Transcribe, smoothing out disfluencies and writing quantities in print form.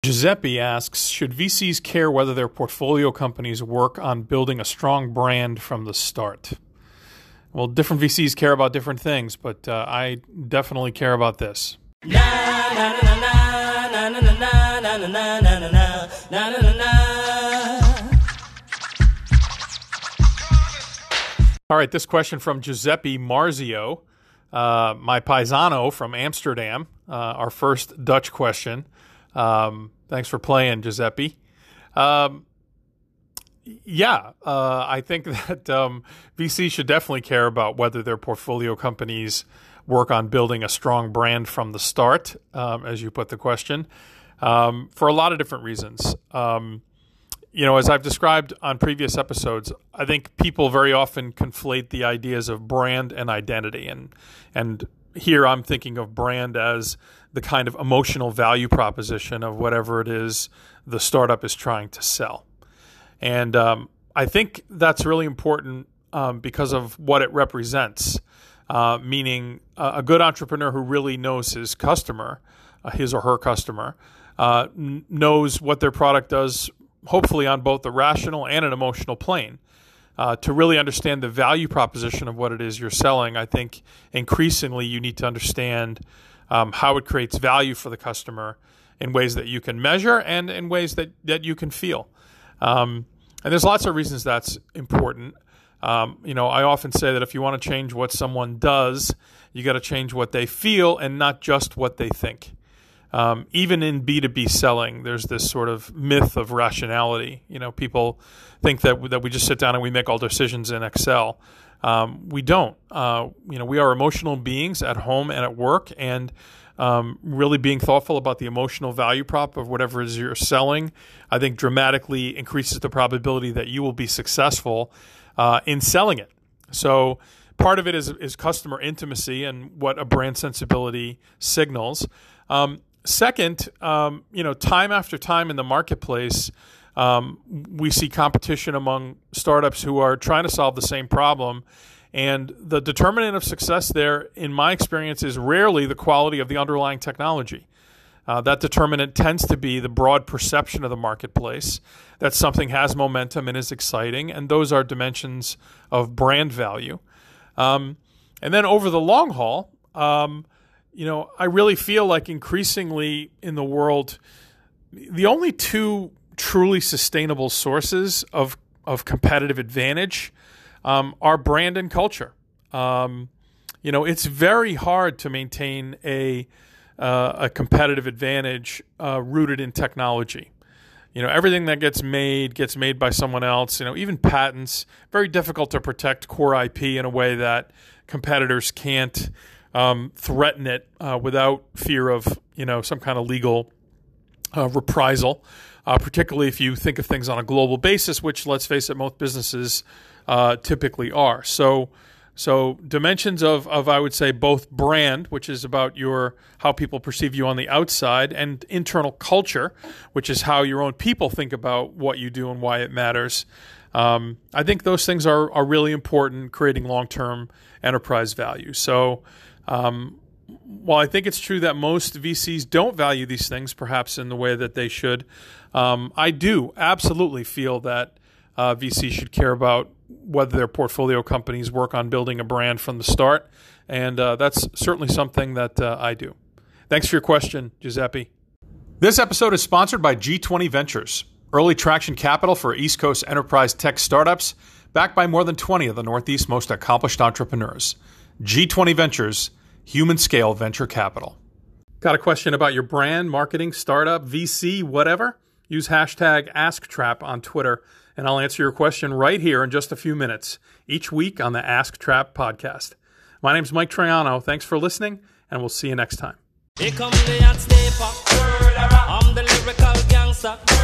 Giuseppe asks, should VCs care whether their portfolio companies work on building a strong brand from the start? Well, different VCs care about different things, but I definitely care about this. All right, this question from Giuseppe Marzio, my paisano from Amsterdam, our first Dutch question. Thanks for playing, Giuseppe. I think that VCs should definitely care about whether their portfolio companies work on building a strong brand from the start, as you put the question, for a lot of different reasons. As I've described on previous episodes, I think people very often conflate the ideas of brand and identity. And here I'm thinking of brand as the kind of emotional value proposition of whatever it is the startup is trying to sell. And I think that's really important because of what it represents, meaning a good entrepreneur who really knows his customer, his or her customer, knows what their product does, hopefully on both the rational and an emotional plane. To really understand the value proposition of what it is you're selling, I think increasingly you need to understand how it creates value for the customer in ways that you can measure and in ways that you can feel. And there's lots of reasons that's important. I often say that if you want to change what someone does, you got to change what they feel and not just what they think. Even in B2B selling, there's this sort of myth of rationality. People think that we just sit down and we make all decisions in Excel. We don't. We are emotional beings at home and at work, and really being thoughtful about the emotional value prop of whatever it is you're selling, I think dramatically increases the probability that you will be successful in selling it. So part of it is customer intimacy and what a brand sensibility signals. Second, time after time in the marketplace, we see competition among startups who are trying to solve the same problem. And the determinant of success there, in my experience, is rarely the quality of the underlying technology. That determinant tends to be the broad perception of the marketplace, that something has momentum and is exciting, and those are dimensions of brand value. And then over the long haul, I really feel like increasingly in the world, the only two truly sustainable sources of competitive advantage are brand and culture. It's very hard to maintain a competitive advantage rooted in technology. Everything that gets made by someone else. Even patents, very difficult to protect core IP in a way that competitors can't threaten it without fear of some kind of legal reprisal, particularly if you think of things on a global basis, which, let's face it, most businesses typically are. So dimensions of I would say both brand, which is about how people perceive you on the outside, and internal culture, which is how your own people think about what you do and why it matters. I think those things are really important, creating long-term enterprise value. So while I think it's true that most VCs don't value these things, perhaps in the way that they should, I do absolutely feel that VCs should care about whether their portfolio companies work on building a brand from the start. And that's certainly something that I do. Thanks for your question, Giuseppe. This episode is sponsored by G20 Ventures, early traction capital for East Coast enterprise tech startups, backed by more than 20 of the Northeast's most accomplished entrepreneurs. G20 Ventures, human scale venture capital. Got a question about your brand, marketing, startup, VC, whatever? Use hashtag AskTrap on Twitter, and I'll answer your question right here in just a few minutes, each week on the Ask Trap podcast. My name's Mike Troiano. Thanks for listening, and we'll see you next time. Here comes the hot stepper. I'm the lyrical gangster.